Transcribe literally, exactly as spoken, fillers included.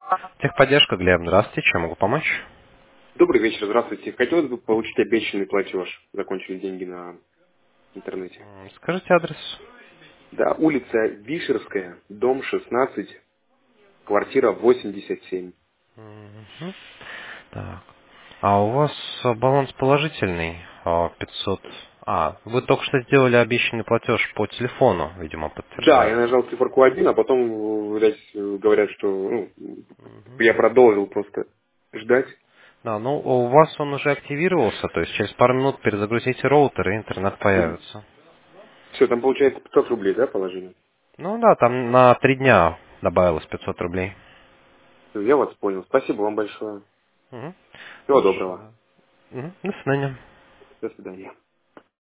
Техподдержка, Глеб, здравствуйте, чем могу помочь? Добрый вечер, здравствуйте. Хотелось бы получить обещанный платеж. Закончили деньги на интернете. М, Скажите адрес. Да, улица Вишерская, дом шестнадцать, квартира восемьдесят семь. Мгм. Так. А у вас а, баланс положительный, а, пятьсот. А, вы только что сделали обещанный платеж по телефону, видимо, Да, я подтверждается. нажал циферку один, а потом, видать, говорят, что ну, Мгм. я продолжил просто ждать. Да, ну у вас он уже активировался, то есть через пару минут перезагрузите роутер и интернет появится. Все, там получается пятьсот рублей, да, положение? Ну да, там на три дня добавилось пятьсот рублей. Всё, я вас понял. Спасибо вам большое. Мгм. Всего Хорошо, доброго. да. Мгм. До свидания. До свидания.